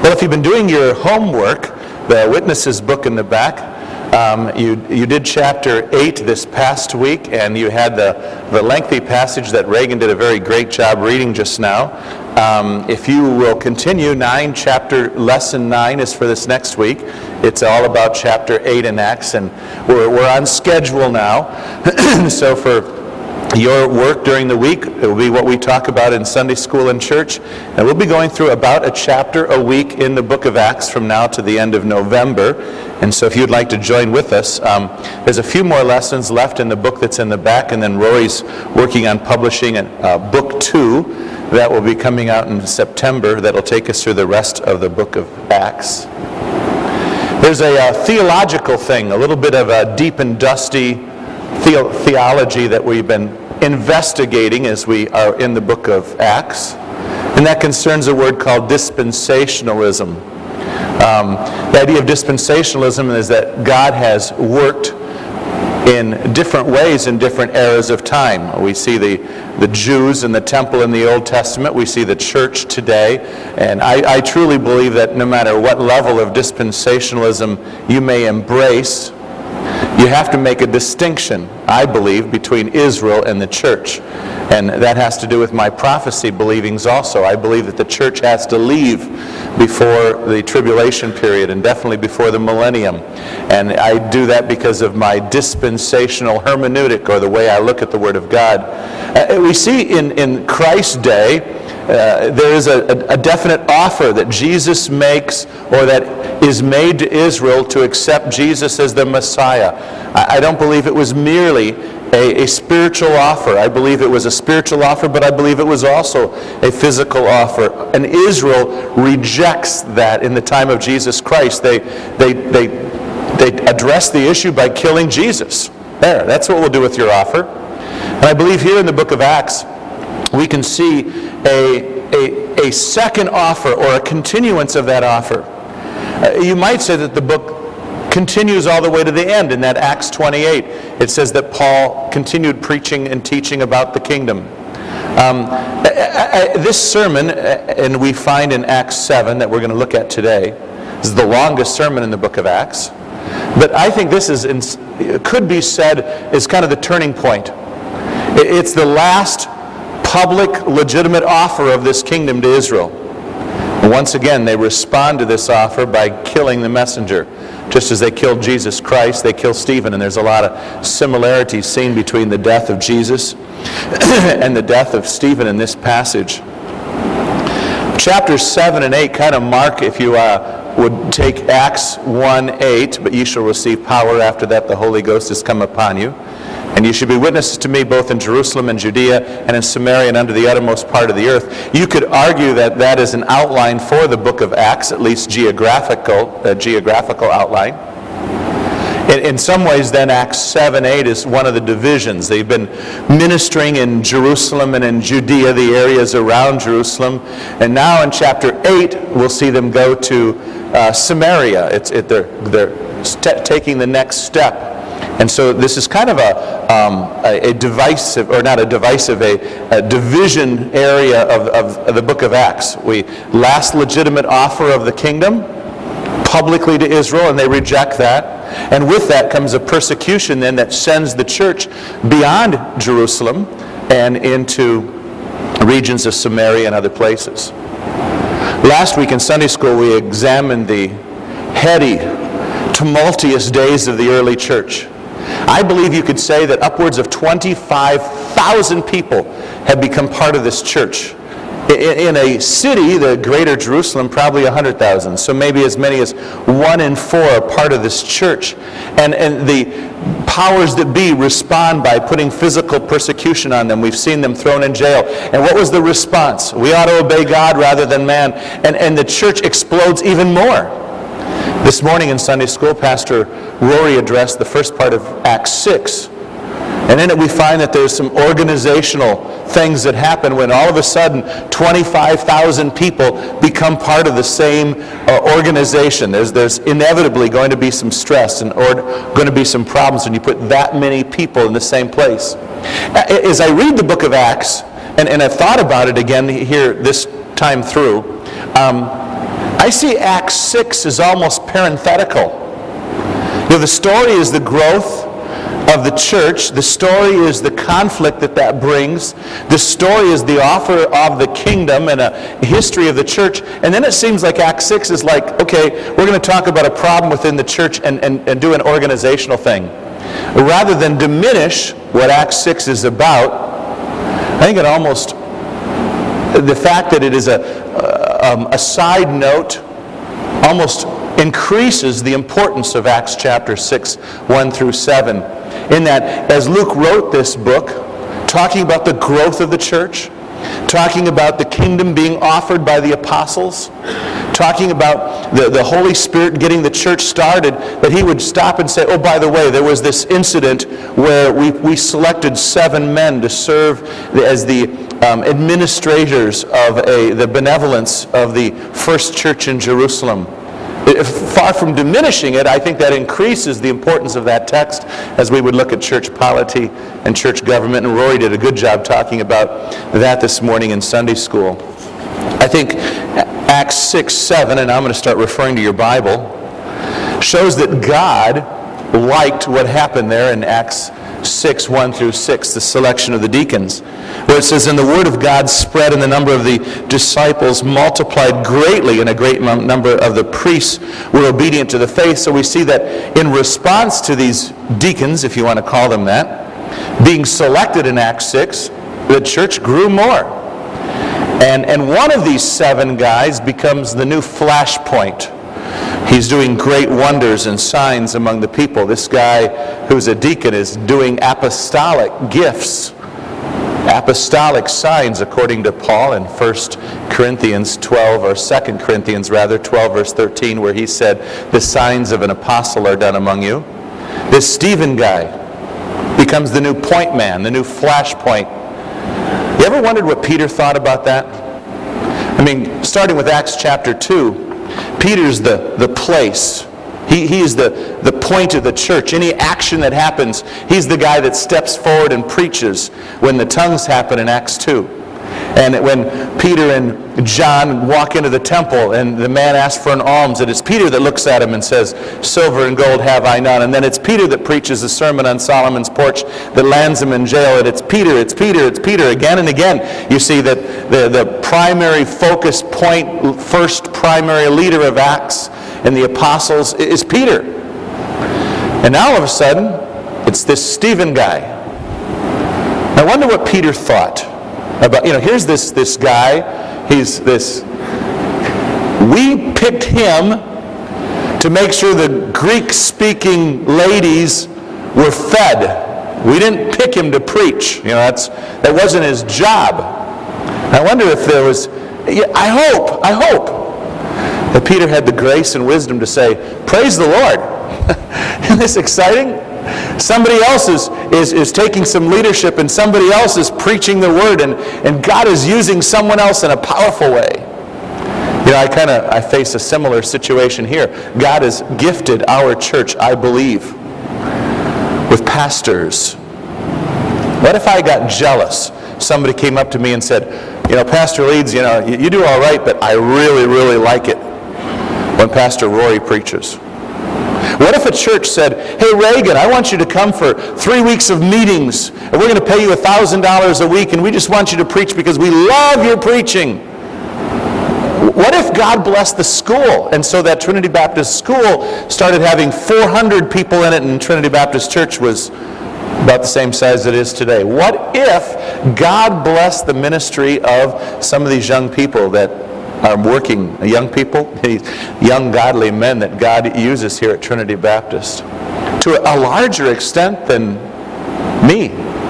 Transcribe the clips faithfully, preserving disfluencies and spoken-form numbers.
Well, if you've been doing your homework, the Witnesses book in the back, um, you you did chapter eight this past week, and you had the, the lengthy passage that Reagan did a very great job reading just now. Um, if you will continue, nine, chapter lesson nine is for this next week. It's all about chapter eight in Acts, and we're, we're on schedule now. So for your work during the week, it will be what we talk about in Sunday school and church. And we'll be going through about a chapter a week in the book of Acts from now to the end of November. And so if you'd like to join with us, um, there's a few more lessons left in the book that's in the back, and then Rory's working on publishing a, uh, book two that will be coming out in September that'll take us through the rest of the book of Acts. There's a uh, theological thing, a little bit of a deep and dusty the- theology that we've been investigating as we are in the book of Acts, and that concerns a word called dispensationalism. Um, the idea of dispensationalism is that God has worked in different ways in different eras of time. We see the, the Jews in the temple in the Old Testament. We see the church today. And I, I truly believe that no matter what level of dispensationalism you may embrace, you have to make a distinction, I believe, between Israel and the church. And that has to do with my prophecy believings also. I believe that the church has to leave before the tribulation period and definitely before the millennium. And I do that because of my dispensational hermeneutic, or the way I look at the Word of God. Uh, we see in, in Christ's day, Uh, there is a, a, a definite offer that Jesus makes, or that is made to Israel, to accept Jesus as the Messiah. I, I don't believe it was merely a, a spiritual offer. I believe it was a spiritual offer, but I believe it was also a physical offer. And Israel rejects that in the time of Jesus Christ. They, they, they, they address the issue by killing Jesus. There, that's what we'll do with your offer. And I believe here in the book of Acts, we can see a, a, a second offer, or a continuance of that offer. Uh, you might say that the book continues all the way to the end. In that Acts twenty-eight, it says that Paul continued preaching and teaching about the kingdom. Um, I, I, this sermon, and we find in Acts seven that we're going to look at today, is the longest sermon in the book of Acts. But I think this is, could be said, is kind of the turning point. It's the last public, legitimate offer of this kingdom to Israel. And once again, they respond to this offer by killing the messenger. Just as they killed Jesus Christ, they kill Stephen, and there's a lot of similarities seen between the death of Jesus and the death of Stephen in this passage. Chapters seven and eight kind of mark, if you uh, would take Acts one eight, but ye shall receive power after that the Holy Ghost has come upon you. And you should be witnesses to me both in Jerusalem and Judea and in Samaria and unto the uttermost part of the earth. You could argue that that is an outline for the book of Acts, at least geographical, uh, geographical outline. In, in some ways, then, Acts seven eight is one of the divisions. They've been ministering in Jerusalem and in Judea, the areas around Jerusalem. And now in chapter eight, we'll see them go to uh, Samaria. It's, it, they're they're st- taking the next step. And so this is kind of a, um, a, a divisive, or not a divisive, a, a division area of, of, of the book of Acts. We last legitimate offer of the kingdom publicly to Israel, and they reject that. And with that comes a persecution then that sends the church beyond Jerusalem and into regions of Samaria and other places. Last week in Sunday school, we examined the heady, tumultuous days of the early church. I believe you could say that upwards of twenty-five thousand people have become part of this church. In a city, the greater Jerusalem, probably one hundred thousand. So maybe as many as one in four are part of this church. And, and the powers that be respond by putting physical persecution on them. We've seen them thrown in jail. And what was the response? We ought to obey God rather than man. And, and the church explodes even more. This morning in Sunday school, Pastor Rory addressed the first part of Acts six. And in it we find that there's some organizational things that happen when all of a sudden twenty-five thousand people become part of the same uh, organization. There's, there's inevitably going to be some stress and or, going to be some problems when you put that many people in the same place. As I read the book of Acts, and, and I've thought about it again here this time through, um, I see Acts six as almost parenthetical. You know, the story is the growth of the church. The story is the conflict that that brings. The story is the offer of the kingdom and a history of the church. And then it seems like Acts six is like, okay, we're going to talk about a problem within the church and, and, and do an organizational thing. Rather than diminish what Acts six is about, I think it almost, the fact that it is a, a, um, a side note almost increases the importance of Acts chapter six, one through seven. In that, as Luke wrote this book, talking about the growth of the church, talking about the kingdom being offered by the apostles, talking about the, the Holy Spirit getting the church started, that he would stop and say, oh, by the way, there was this incident where we, we selected seven men to serve as the um, administrators of a, the benevolence of the first church in Jerusalem. Far from diminishing it, I think that increases the importance of that text as we would look at church polity and church government. And Rory did a good job talking about that this morning in Sunday school. I think Acts six, seven, and I'm going to start referring to your Bible, shows that God liked what happened there in Acts six, one through six, the selection of the deacons, where it says, and the word of God spread, and the number of the disciples multiplied greatly, and a great number of the priests were obedient to the faith. So we see that in response to these deacons, if you want to call them that, being selected in Acts six, the church grew more. And, and one of these seven guys becomes the new flashpoint. He's doing great wonders and signs among the people. This guy who's a deacon is doing apostolic gifts, apostolic signs, according to Paul in First Corinthians twelve, or Second Corinthians rather, twelve verse thirteen, where he said, the signs of an apostle are done among you. This Stephen guy becomes the new point man, the new flashpoint. You ever wondered what Peter thought about that? I mean, starting with Acts chapter two, Peter's the, the place. He, he is the, the point of the church. Any action that happens, he's the guy that steps forward and preaches when the tongues happen in Acts two. And when Peter and John walk into the temple and the man asks for an alms, it is Peter that looks at him and says, silver and gold have I none. And then it's Peter that preaches the sermon on Solomon's porch that lands him in jail. And it's Peter, it's Peter, it's Peter. Again and again, you see that the, the primary focus point, first primary leader of Acts and the apostles is Peter. And now all of a sudden, it's this Stephen guy. I wonder what Peter thought about, you know, here's this, this guy, he's this, we picked him to make sure the Greek-speaking ladies were fed. We didn't pick him to preach. You know, that's, that wasn't his job. I wonder if there was, I hope, I hope that Peter had the grace and wisdom to say, praise the Lord. Isn't this exciting? Somebody else is, is, is taking some leadership and somebody else is preaching the word, and, and God is using someone else in a powerful way. You know, I kind of I face a similar situation here. God has gifted our church, I believe, with pastors. What if I got jealous? Somebody came up to me and said, you know, Pastor Leeds, you know, you, you do all right, but I really, really like it when Pastor Rory preaches. What if a church said, hey, Reagan, I want you to come for three weeks of meetings, and we're going to pay you one thousand dollars a week, and we just want you to preach because we love your preaching. What if God blessed the school, and so that Trinity Baptist School started having four hundred people in it, and Trinity Baptist Church was about the same size it is today? What if God blessed the ministry of some of these young people that are working, young people, young godly men that God uses here at Trinity Baptist to a larger extent than me?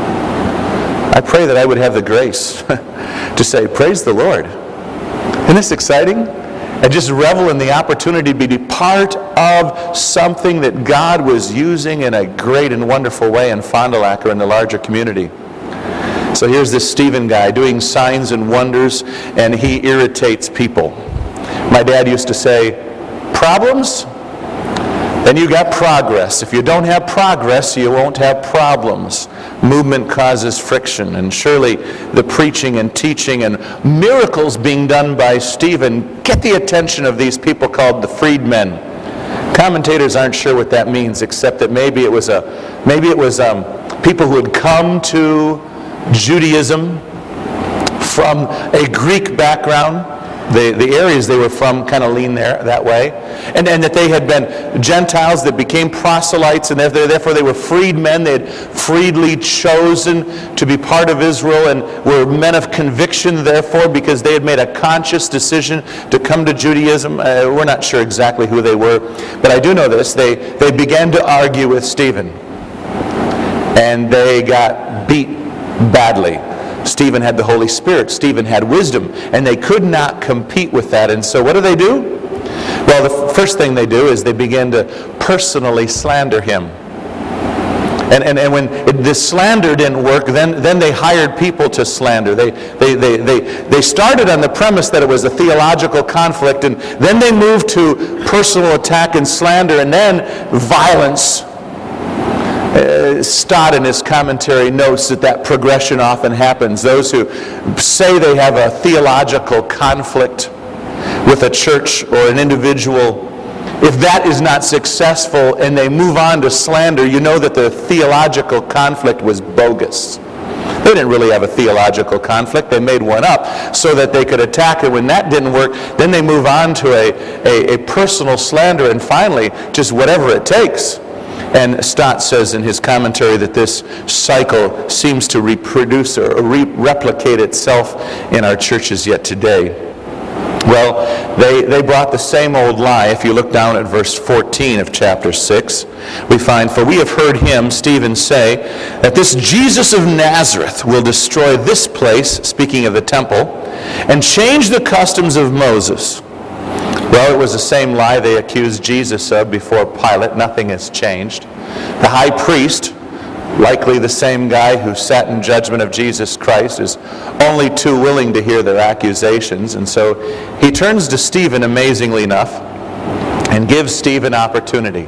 I pray that I would have the grace to say, praise the Lord. Isn't this exciting? And just revel in the opportunity to be part of something that God was using in a great and wonderful way in Fond du Lac or in the larger community. So here's this Stephen guy doing signs and wonders, and he irritates people. My dad used to say, problems? then you got progress. If you don't have progress, you won't have problems. Movement causes friction, and surely the preaching and teaching and miracles being done by Stephen get the attention of these people called the freedmen. Commentators aren't sure what that means, except that maybe it was a maybe it was um, people who had come to Judaism from a Greek background. The, the areas they were from kind of lean there that way. And, and that they had been Gentiles that became proselytes, and therefore they were freedmen. They had freely chosen to be part of Israel and were men of conviction, therefore, because they had made a conscious decision to come to Judaism. Uh, we're not sure exactly who they were, but I do know this. They, they began to argue with Stephen, and they got beat badly. Stephen had the Holy Spirit. Stephen had wisdom. And they could not compete with that. And so what do they do? Well, the first thing they do is they begin to personally slander him. And, and, and when it, this slander didn't work, then, then they hired people to slander. They, they, they, they, they started on the premise that it was a theological conflict, and then they moved to personal attack and slander, and then violence. Uh, Stott in his commentary notes that that progression often happens. Those who say they have a theological conflict with a church or an individual, if that is not successful and they move on to slander, you know that the theological conflict was bogus. They didn't really have a theological conflict. They made one up so that they could attack it. When that didn't work, then they move on to a, a, a personal slander, and finally, just whatever it takes. And Stott says in his commentary that this cycle seems to reproduce or re- replicate itself in our churches yet today. Well, they, they brought the same old lie. If you look down at verse fourteen of chapter six, we find, "For we have heard him," Stephen, say, "that this Jesus of Nazareth will destroy this place," speaking of the temple, "and change the customs of Moses." Well, it was the same lie they accused Jesus of before Pilate. Nothing has changed. The high priest, likely the same guy who sat in judgment of Jesus Christ, is only too willing to hear their accusations. And so he turns to Stephen, amazingly enough, and gives Stephen opportunity.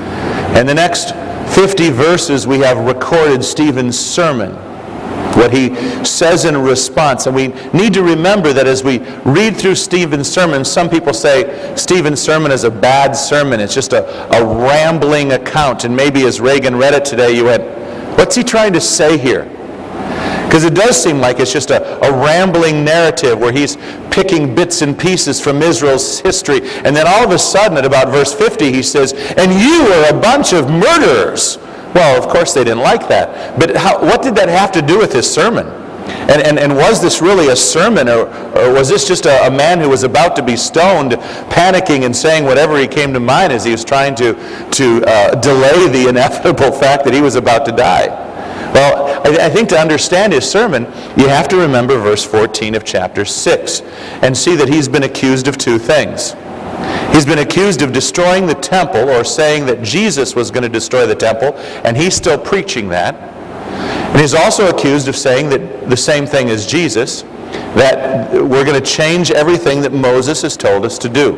In the next fifty verses, we have recorded Stephen's sermon, what he says in response. And we need to remember that as we read through Stephen's sermon, some people say Stephen's sermon is a bad sermon. It's just a, a rambling account. And maybe as Reagan read it today, you went, what's he trying to say here? Because it does seem like it's just a, a rambling narrative where he's picking bits and pieces from Israel's history. And then all of a sudden, at about verse fifty, he says, "And you are a bunch of murderers." Well, of course they didn't like that. But how, what did that have to do with his sermon? And, and, and was this really a sermon, or, or was this just a, a man who was about to be stoned, panicking and saying whatever he came to mind as he was trying to, to uh, delay the inevitable fact that he was about to die? Well, I, I think to understand his sermon, you have to remember verse fourteen of chapter six and see that he's been accused of two things. He's been accused of destroying the temple, or saying that Jesus was going to destroy the temple, and he's still preaching that. And he's also accused of saying that the same thing as Jesus, that we're going to change everything that Moses has told us to do.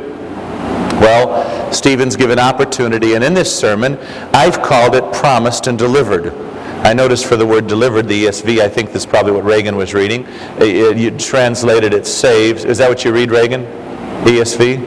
Well, Stephen's given opportunity, and in this sermon, I've called it promised and delivered. I noticed for the word delivered, the E S V, I think that's probably what Reagan was reading. You translated it saved. Is that what you read, Reagan? E S V?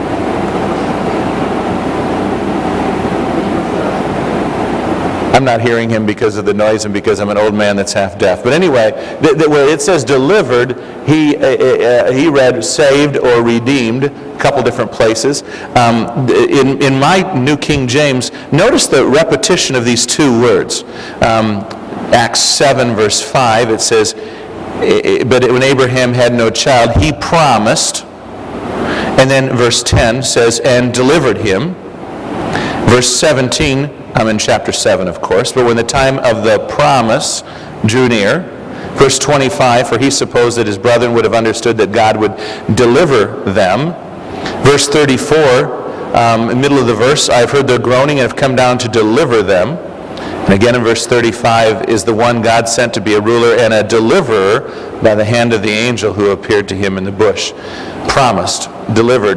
I'm not hearing him because of the noise and because I'm an old man that's half deaf. But anyway, th- th- where it says delivered, he uh, uh, he read saved or redeemed, a couple different places. Um, in, in my New King James, notice the repetition of these two words. Um, Acts seven, verse five, it says, "But when Abraham had no child, he promised." And then verse ten says, "and delivered him." Verse seventeen, I'm in chapter seven, of course, "but when the time of the promise drew near." Verse twenty-five, "for he supposed that his brethren would have understood that God would deliver them." Verse thirty-four, um, in the middle of the verse, "I have heard their groaning and have come down to deliver them." And again in verse thirty-five, "is the one God sent to be a ruler and a deliverer by the hand of the angel who appeared to him in the bush." Promised, delivered,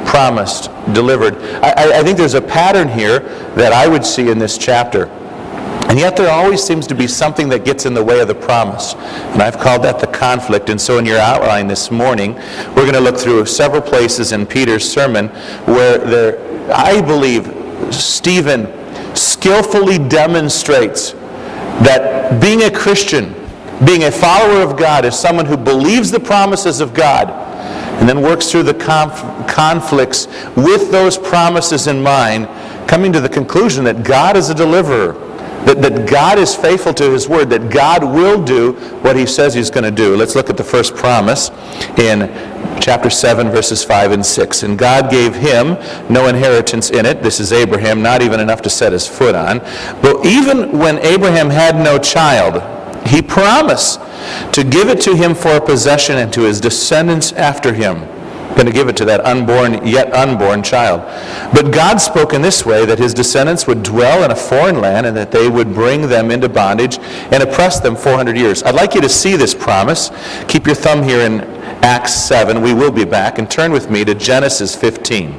promised, delivered. I, I think there's a pattern here that I would see in this chapter. And yet there always seems to be something that gets in the way of the promise. And I've called that the conflict. And so in your outline this morning, we're going to look through several places in Peter's sermon where there, I believe Stephen skillfully demonstrates that being a Christian, being a follower of God, is someone who believes the promises of God and then works through the conf- conflicts with those promises in mind, coming to the conclusion that God is a deliverer, that, that God is faithful to His word, that God will do what He says He's going to do. Let's look at the first promise in chapter seven, verses five and six. And God gave him no inheritance in it. This is Abraham, not even enough to set his foot on. But even when Abraham had no child, He promised to give it to him for a possession and to his descendants after him. Going to give it to that unborn, yet unborn child. But God spoke in this way, that his descendants would dwell in a foreign land and that they would bring them into bondage and oppress them four hundred years. I'd like you to see this promise. Keep your thumb here in Acts seven. We will be back. And turn with me to Genesis fifteen.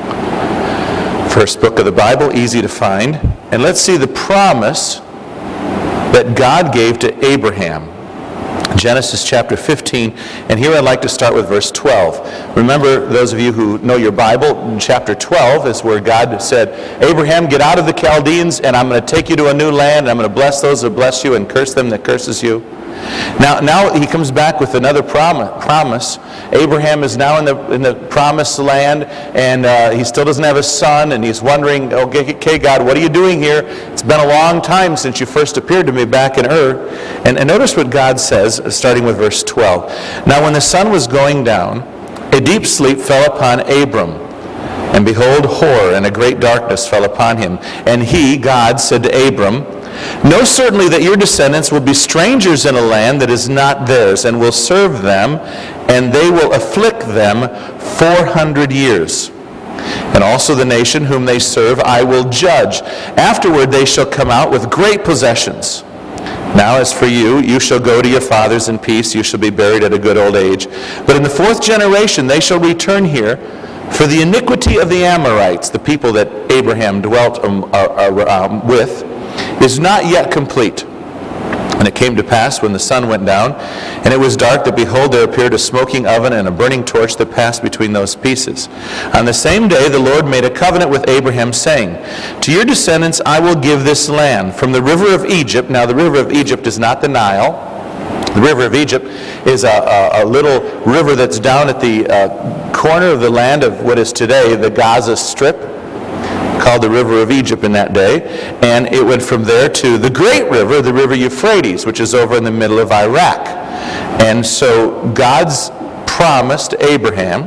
First book of the Bible, easy to find. And let's see the promise that God gave to Abraham. Genesis chapter fifteen, and here I'd like to start with verse twelve. Remember, those of you who know your Bible, chapter twelve is where God said, Abraham, get out of the Chaldeans, and I'm going to take you to a new land, and I'm going to bless those that bless you and curse them that curses you. Now, now he comes back with another prom- promise. Abraham is now in the in the promised land, and uh, he still doesn't have a son, and he's wondering, okay, okay, God, what are you doing here? It's been a long time since you first appeared to me back in Ur. And, and notice what God says, starting with verse twelve. Now when the sun was going down, a deep sleep fell upon Abram. And behold, horror and a great darkness fell upon him. And he, God, said to Abram, know certainly that your descendants will be strangers in a land that is not theirs, and will serve them, and they will afflict them four hundred years. And also the nation whom they serve I will judge. Afterward they shall come out with great possessions. Now as for you, you shall go to your fathers in peace, you shall be buried at a good old age. But in the fourth generation they shall return here, for the iniquity of the Amorites, the people that Abraham dwelt um, uh, uh, um, with, is not yet complete. And it came to pass when the sun went down, and it was dark, that behold, there appeared a smoking oven and a burning torch that passed between those pieces. On the same day the Lord made a covenant with Abraham, saying, to your descendants I will give this land, from the river of Egypt. Now the river of Egypt is not the Nile. The river of Egypt is a, a, a little river that's down at the uh, corner of the land of what is today the Gaza Strip, called the river of Egypt in that day, and it went from there to the great river, the river Euphrates, which is over in the middle of Iraq. And so God's promise to Abraham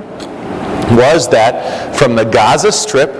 was that from the Gaza Strip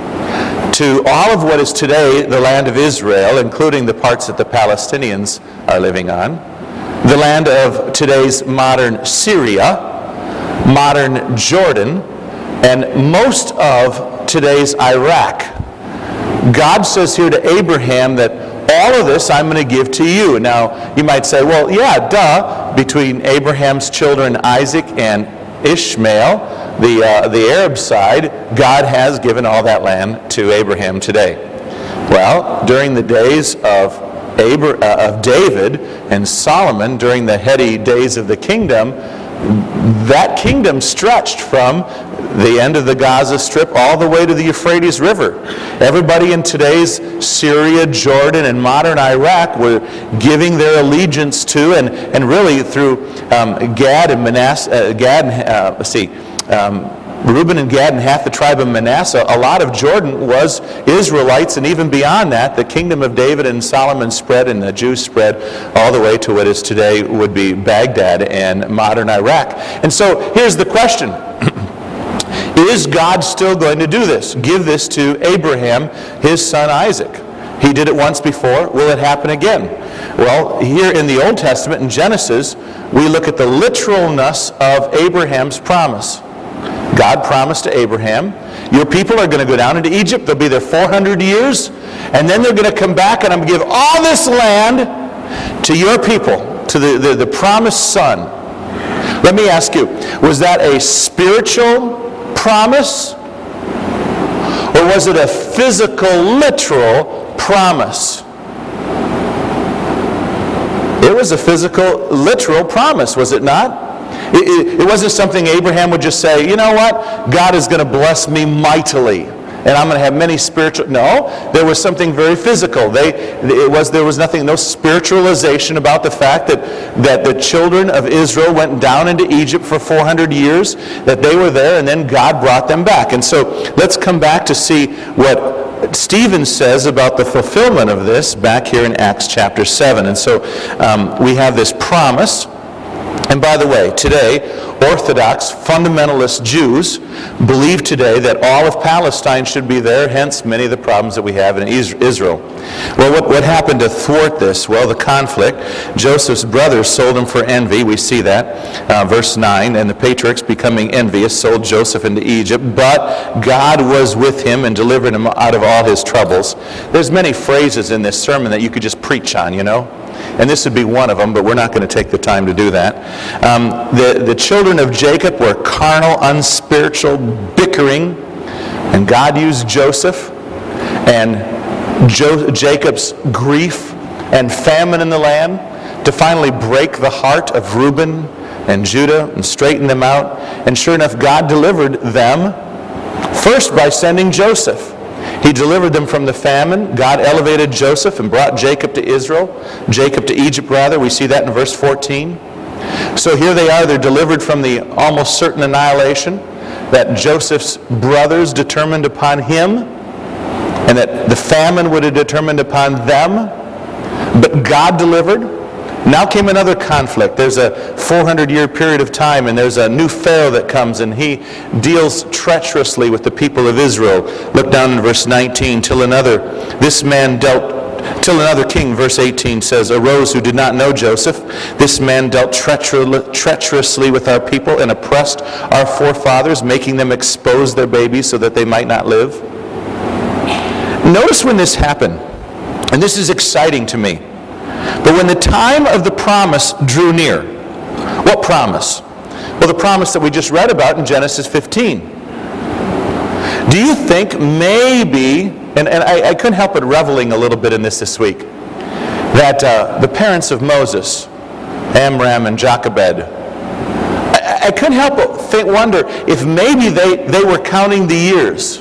to all of what is today the land of Israel, including the parts that the Palestinians are living on, the land of today's modern Syria, modern Jordan, and most of today's Iraq. God says here to Abraham that all of this I'm going to give to you. Now, you might say, well, yeah, duh, between Abraham's children Isaac and Ishmael, the, uh, the Arab side, God has given all that land to Abraham today. Well, during the days of, Abra- uh, of David and Solomon, during the heady days of the kingdom, that kingdom stretched from the end of the Gaza Strip all the way to the Euphrates River. Everybody in today's Syria, Jordan, and modern Iraq were giving their allegiance to, and, and really through um, Gad and Manasseh, uh, Gad and, uh, let's see, um, Reuben and Gad and half the tribe of Manasseh, a lot of Jordan was Israelites, and even beyond that, the kingdom of David and Solomon spread, and the Jews spread all the way to what is today would be Baghdad and modern Iraq. And so here's the question. Is God still going to do this? Give this to Abraham, his son Isaac. He did it once before. Will it happen again? Well, here in the Old Testament, in Genesis, we look at the literalness of Abraham's promise. God promised to Abraham, your people are going to go down into Egypt. They'll be there four hundred years. And then they're going to come back, and I'm going to give all this land to your people, to the, the, the promised son. Let me ask you, was that a spiritual promise? Or was it a physical, literal promise? It was a physical, literal promise, was it not? It, it, it wasn't something Abraham would just say, you know what? God is going to bless me mightily, and I'm going to have many spiritual... No, there was something very physical. They, it was, there was nothing, no spiritualization about the fact that, that the children of Israel went down into Egypt for four hundred years, that they were there, and then God brought them back. And so let's come back to see what Stephen says about the fulfillment of this back here in Acts chapter seven. And so um, we have this promise. And by the way, today, Orthodox fundamentalist Jews believe today that all of Palestine should be there, hence many of the problems that we have in Israel. Well, what, what happened to thwart this? Well, the conflict. Joseph's brothers sold him for envy. We see that, uh, verse nine. And the patriarchs, becoming envious, sold Joseph into Egypt. But God was with him and delivered him out of all his troubles. There's many phrases in this sermon that you could just preach on, you know. And this would be one of them, but we're not going to take the time to do that. Um, the, the children of Jacob were carnal, unspiritual, bickering. And God used Joseph and jo- Jacob's grief and famine in the land to finally break the heart of Reuben and Judah and straighten them out. And sure enough, God delivered them first by sending Joseph. He delivered them from the famine. God elevated Joseph and brought Jacob to Israel. Jacob to Egypt, rather. We see that in verse fourteen. So here they are. They're delivered from the almost certain annihilation that Joseph's brothers determined upon him, and that the famine would have determined upon them. But God delivered. Now came another conflict. There's a four hundred year period of time, and there's a new Pharaoh that comes, and he deals treacherously with the people of Israel. Look down in verse nineteen. Till another, this man dealt, till another king, verse eighteen says, arose who did not know Joseph. This man dealt treacherously with our people and oppressed our forefathers, making them expose their babies so that they might not live. Notice when this happened, and this is exciting to me. But when the time of the promise drew near, what promise? Well, the promise that we just read about in Genesis fifteen. Do you think maybe, and, and I, I couldn't help but reveling a little bit in this this week, that uh, the parents of Moses, Amram and Jochebed, I, I couldn't help but think, wonder if maybe they, they were counting the years.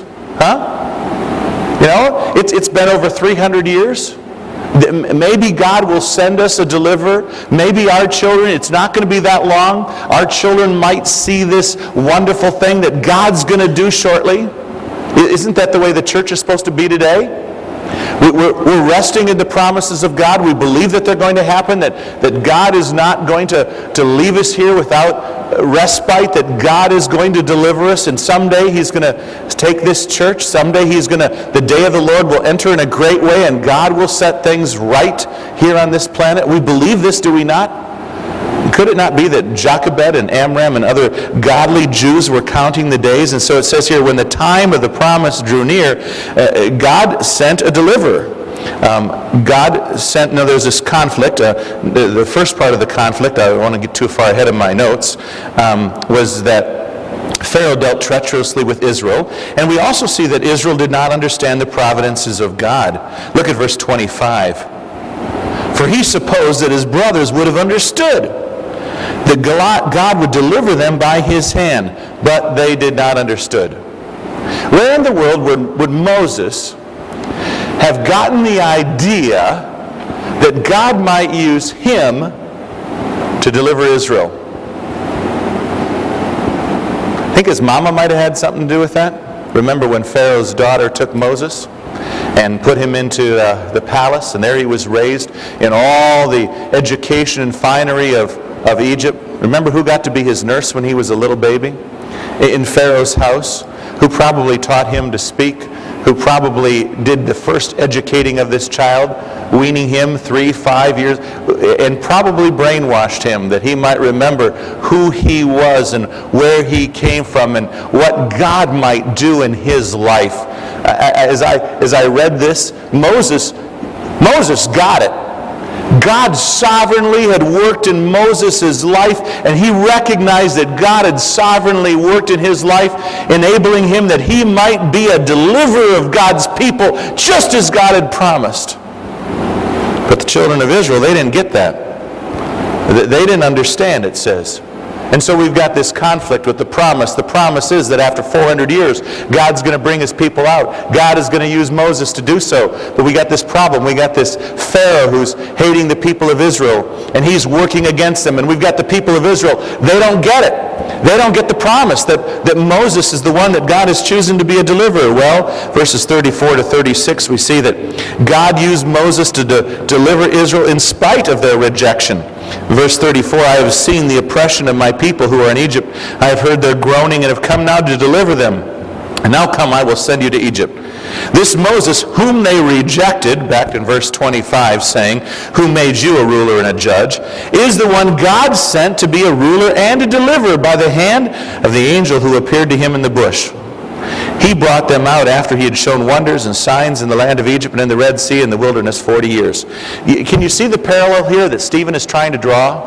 Huh? You know, it's, it's been over three hundred years. Maybe God will send us a deliverer. Maybe our children, it's not going to be that long. Our children might see this wonderful thing that God's going to do shortly. Isn't that the way the church is supposed to be today? We're, we're resting in the promises of God. We believe that they're going to happen, that, that God is not going to, to leave us here without respite, that God is going to deliver us, and someday He's going to take this church. Someday He's going to, the day of the Lord will enter in a great way, and God will set things right here on this planet. We believe this, do we not? Could it not be that Jochebed and Amram and other godly Jews were counting the days? And so it says here, when the time of the promise drew near, uh, God sent a deliverer. Um, God sent, no, there's this conflict. Uh, the, the first part of the conflict, I don't want to get too far ahead of my notes, um, was that Pharaoh dealt treacherously with Israel. And we also see that Israel did not understand the providences of God. Look at verse twenty-five. For he supposed that his brothers would have understood that God would deliver them by his hand, but they did not understood. Where in the world would, would Moses have gotten the idea that God might use him to deliver Israel? I think his mama might have had something to do with that. Remember when Pharaoh's daughter took Moses and put him into uh, the palace, and there he was raised in all the education and finery of of Egypt. Remember who got to be his nurse when he was a little baby? In Pharaoh's house, who probably taught him to speak, who probably did the first educating of this child, weaning him three, five years, and probably brainwashed him that he might remember who he was and where he came from and what God might do in his life. As I, as I read this, Moses, Moses got it. God sovereignly had worked in Moses' life, and he recognized that God had sovereignly worked in his life, enabling him that he might be a deliverer of God's people, just as God had promised. But the children of Israel, they didn't get that. They didn't understand, it says. And so we've got this conflict with the promise. The promise is that after four hundred years, God's going to bring his people out. God is going to use Moses to do so. But we got this problem. We got this Pharaoh who's hating the people of Israel, and he's working against them. And we've got the people of Israel. They don't get it. They don't get the promise that, that Moses is the one that God has chosen to be a deliverer. Well, verses thirty-four to thirty-six, we see that God used Moses to de- deliver Israel in spite of their rejection. Verse thirty-four, I have seen the oppression of my people who are in Egypt. I have heard their groaning and have come now to deliver them. And now come, I will send you to Egypt. This Moses, whom they rejected, back in verse twenty-five, saying, who made you a ruler and a judge, is the one God sent to be a ruler and a deliverer by the hand of the angel who appeared to him in the bush. He brought them out after he had shown wonders and signs in the land of Egypt and in the Red Sea and the wilderness forty years. Can you see the parallel here that Stephen is trying to draw?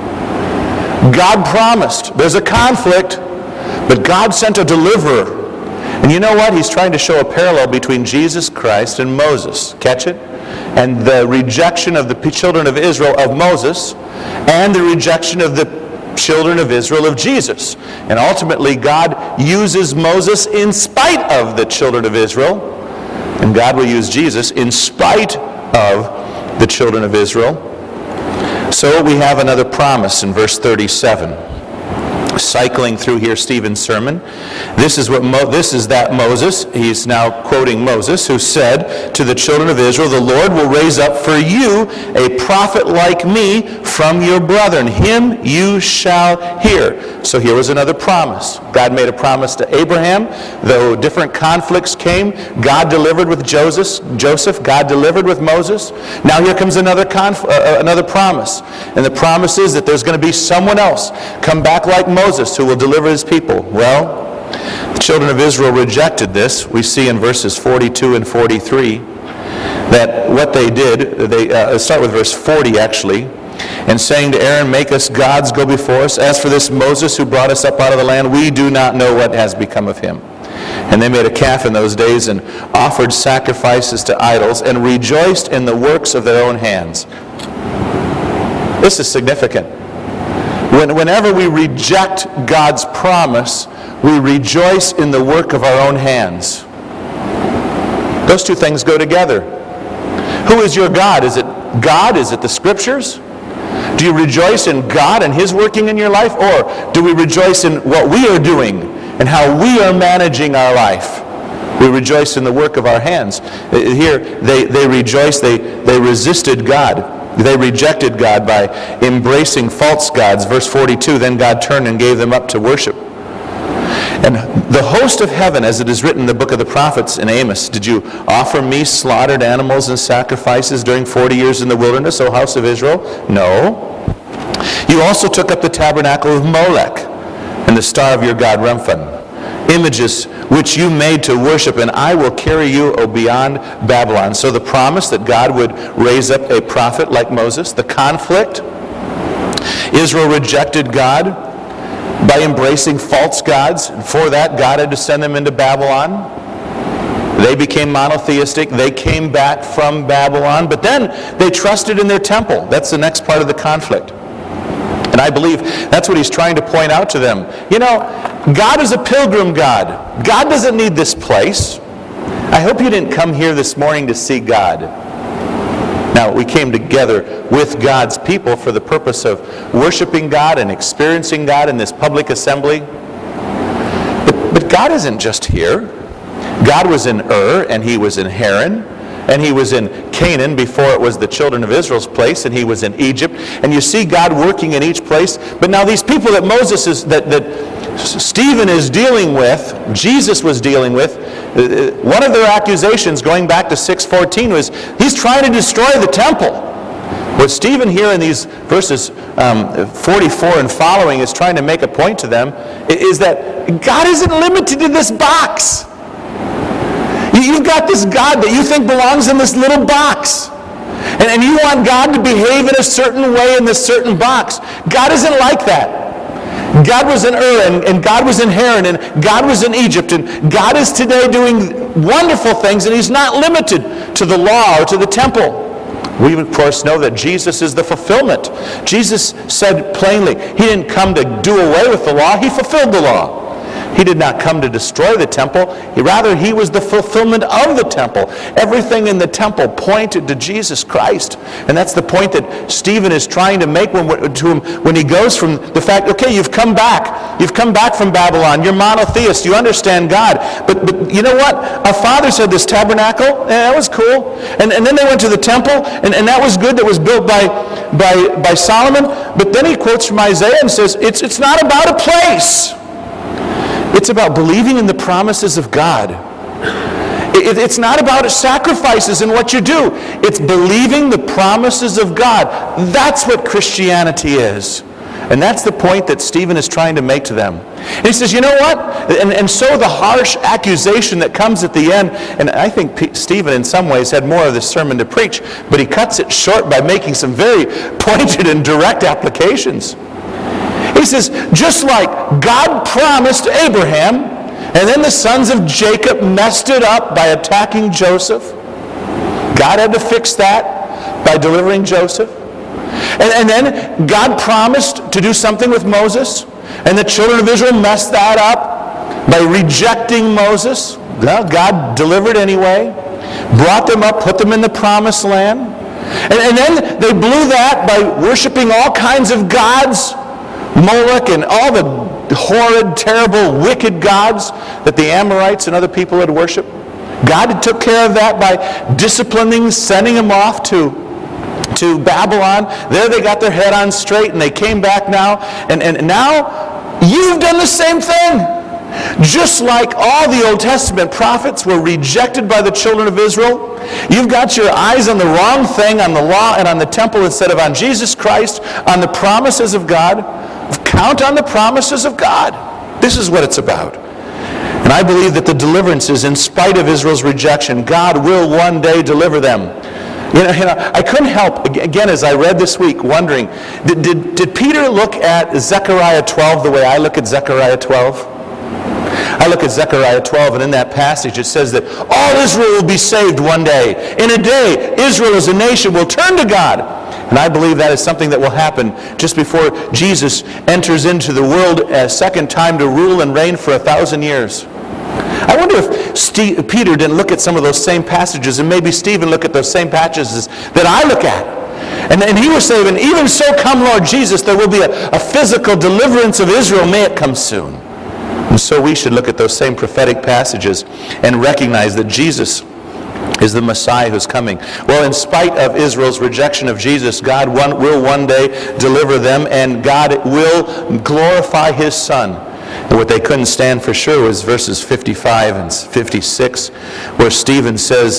God promised. There's a conflict, but God sent a deliverer. And you know what? He's trying to show a parallel between Jesus Christ and Moses. Catch it? And the rejection of the children of Israel of Moses and the rejection of the children of Israel of Jesus. And ultimately, God uses Moses in spite of the children of Israel, and God will use Jesus in spite of the children of Israel. So we have another promise in verse thirty-seven. Cycling through here Stephen's sermon. This is what Mo- this is that Moses, he's now quoting Moses, who said to the children of Israel, the Lord will raise up for you a prophet like me from your brethren. Him you shall hear. So here was another promise. God made a promise to Abraham. Though different conflicts came, God delivered with Joseph. Joseph, God delivered with Moses. Now here comes another conf- uh, another promise. And the promise is that there's going to be someone else come back like Moses. Moses who will deliver his people. Well, the children of Israel rejected this. We see in verses forty-two and forty-three that what they did, they uh, start with verse forty actually, and saying to Aaron, make us gods, go before us. As for this Moses who brought us up out of the land, we do not know what has become of him. And they made a calf in those days and offered sacrifices to idols and rejoiced in the works of their own hands. This is significant. When, whenever we reject God's promise, we rejoice in the work of our own hands. Those two things go together. Who is your God? Is it God? Is it the Scriptures? Do you rejoice in God and His working in your life? Or do we rejoice in what we are doing and how we are managing our life? We rejoice in the work of our hands. Here, they, they rejoiced, they, they resisted God. They rejected God by embracing false gods. Verse forty-two, then God turned and gave them up to worship. And the host of heaven, as it is written in the book of the prophets in Amos, did you offer me slaughtered animals and sacrifices during forty years in the wilderness, O house of Israel? No. You also took up the tabernacle of Molech and the star of your god Remphan, images which you made to worship, and I will carry you O beyond Babylon. So the promise that God would raise up a prophet like Moses, the conflict, Israel rejected God by embracing false gods, and for that God had to send them into Babylon. They became monotheistic. They came back from Babylon, but then they trusted in their temple. That's the next part of the conflict. And I believe that's what he's trying to point out to them. You know, God is a pilgrim God. God doesn't need this place. I hope you didn't come here this morning to see God. Now, we came together with God's people for the purpose of worshiping God and experiencing God in this public assembly. But, but God isn't just here. God was in Ur, and He was in Haran, and He was in Canaan before it was the children of Israel's place, and He was in Egypt. And you see God working in each place. But now these people that Moses is, that, that Stephen is dealing with, Jesus was dealing with, one of their accusations going back to six fourteen was he's trying to destroy the temple. What Stephen here in these verses um, forty-four and following is trying to make a point to them is that God isn't limited to this box. You've got this God that you think belongs in this little box. And, and you want God to behave in a certain way in this certain box. God isn't like that. God was in Ur, and, and God was in Haran, and God was in Egypt, and God is today doing wonderful things, and He's not limited to the law or to the temple. We, of course, know that Jesus is the fulfillment. Jesus said plainly, He didn't come to do away with the law, He fulfilled the law. He did not come to destroy the temple. He, rather, He was the fulfillment of the temple. Everything in the temple pointed to Jesus Christ. And that's the point that Stephen is trying to make when, to him when he goes from the fact, okay, you've come back. You've come back from Babylon. You're monotheist. You understand God. But, but you know what? Our fathers had this tabernacle. And that was cool. And, and then they went to the temple. And, and that was good. That was built by, by, by Solomon. But then he quotes from Isaiah and says, it's, it's not about a place. It's about believing in the promises of God. It, it's not about sacrifices and what you do. It's believing the promises of God. That's what Christianity is. And that's the point that Stephen is trying to make to them. And he says, you know what? And, and so the harsh accusation that comes at the end, and I think P- Stephen in some ways had more of this sermon to preach, but he cuts it short by making some very pointed and direct applications. He says, just like God promised Abraham, and then the sons of Jacob messed it up by attacking Joseph. God had to fix that by delivering Joseph. And, and then God promised to do something with Moses, and the children of Israel messed that up by rejecting Moses. Well, God delivered anyway, brought them up, put them in the promised land. And, and then they blew that by worshiping all kinds of gods, Moloch and all the horrid, terrible, wicked gods that the Amorites and other people had worshipped. God took care of that by disciplining, sending them off to, to Babylon. There they got their head on straight, and they came back now. And, and now you've done the same thing. Just like all the Old Testament prophets were rejected by the children of Israel, you've got your eyes on the wrong thing, on the law and on the temple instead of on Jesus Christ, on the promises of God. Count on the promises of God. This is what it's about. And I believe that the deliverance is in spite of Israel's rejection. God will one day deliver them. You know, you know, I couldn't help, again, as I read this week, wondering, did, did, did Peter look at Zechariah twelve the way I look at Zechariah twelve? I look at Zechariah twelve, and in that passage it says that all Israel will be saved one day. In a day, Israel as a nation will turn to God. And I believe that is something that will happen just before Jesus enters into the world a second time to rule and reign for a thousand years. I wonder if Steve, Peter didn't look at some of those same passages, and maybe Stephen looked at those same passages that I look at. And, and he was saying, even so come Lord Jesus, there will be a, a physical deliverance of Israel. May it come soon. And so we should look at those same prophetic passages and recognize that Jesus is the Messiah who's coming. Well, in spite of Israel's rejection of Jesus, God one, will one day deliver them, and God will glorify His Son. And what they couldn't stand for sure was verses fifty-five and fifty-six, where Stephen says,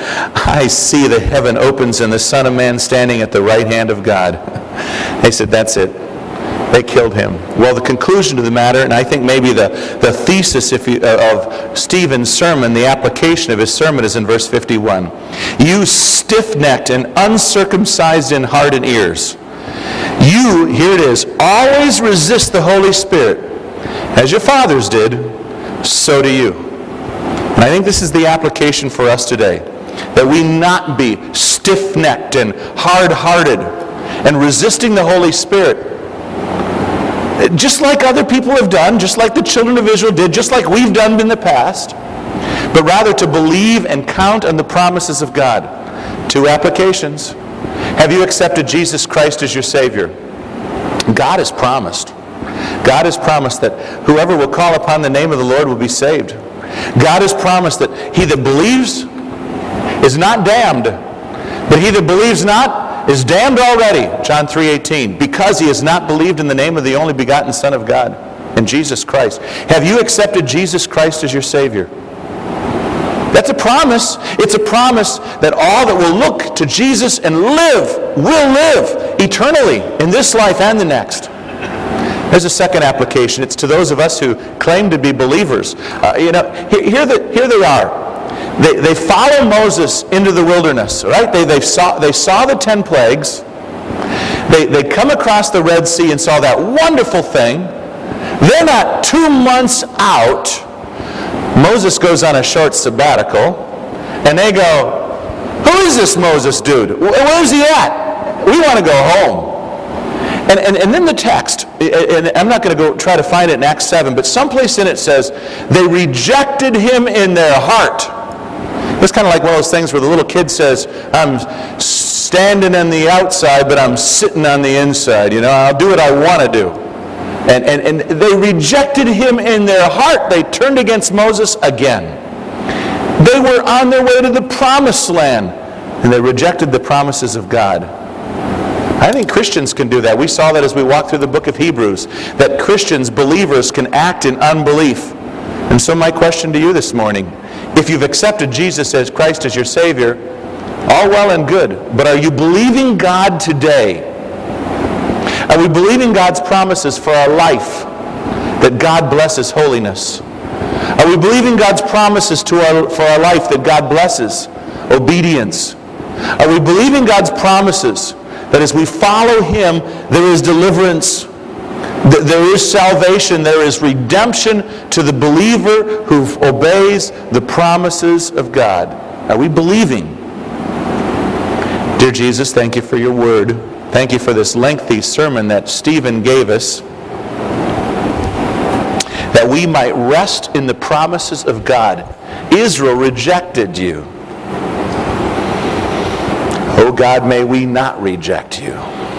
I see the heaven opens and the Son of Man standing at the right hand of God. They said, that's it. They killed him. Well, the conclusion to the matter, and I think maybe the, the thesis if you, uh, of Stephen's sermon, the application of his sermon is in verse fifty-one. You stiff-necked and uncircumcised in heart and ears. You, here it is, always resist the Holy Spirit. As your fathers did, so do you. And I think this is the application for us today. That we not be stiff-necked and hard-hearted and resisting the Holy Spirit. Just like other people have done, just like the children of Israel did, just like we've done in the past, but rather to believe and count on the promises of God. Two applications. Have you accepted Jesus Christ as your Savior? God has promised. God has promised that whoever will call upon the name of the Lord will be saved. God has promised that he that believes is not damned, but he that believes not is damned already, John three eighteen, because he has not believed in the name of the only begotten Son of God, in Jesus Christ. Have you accepted Jesus Christ as your Savior? That's a promise. It's a promise that all that will look to Jesus and live will live eternally in this life and the next. There's a second application. It's to those of us who claim to be believers. Uh, you know, here, here, the, here they are. They, they follow Moses into the wilderness, right? They, they, saw, they saw the ten plagues. They, they come across the Red Sea and saw that wonderful thing. They're not two months out. Moses goes on a short sabbatical, and they go, who is this Moses dude? Where's he at? We want to go home. And, and, and then the text, and I'm not going to go try to find it in Acts seven, but someplace in it says, they rejected him in their heart. It's kind of like one of those things where the little kid says, I'm standing on the outside, but I'm sitting on the inside. You know, I'll do what I want to do. And, and, and they rejected him in their heart. They turned against Moses again. They were on their way to the promised land, and they rejected the promises of God. I think Christians can do that. We saw that as we walked through the book of Hebrews, that Christians, believers, can act in unbelief. And so my question to you this morning, if you've accepted Jesus as Christ as your Savior, all well and good, but are you believing God today? Are we believing God's promises for our life, that God blesses holiness? Are we believing God's promises to our, for our life, that God blesses obedience? Are we believing God's promises that as we follow Him, there is deliverance, there is salvation, there is redemption to the believer who obeys the promises of God? Are we believing? Dear Jesus, thank you for your word. Thank you for this lengthy sermon that Stephen gave us, that we might rest in the promises of God. Israel rejected you. Oh God, may we not reject you.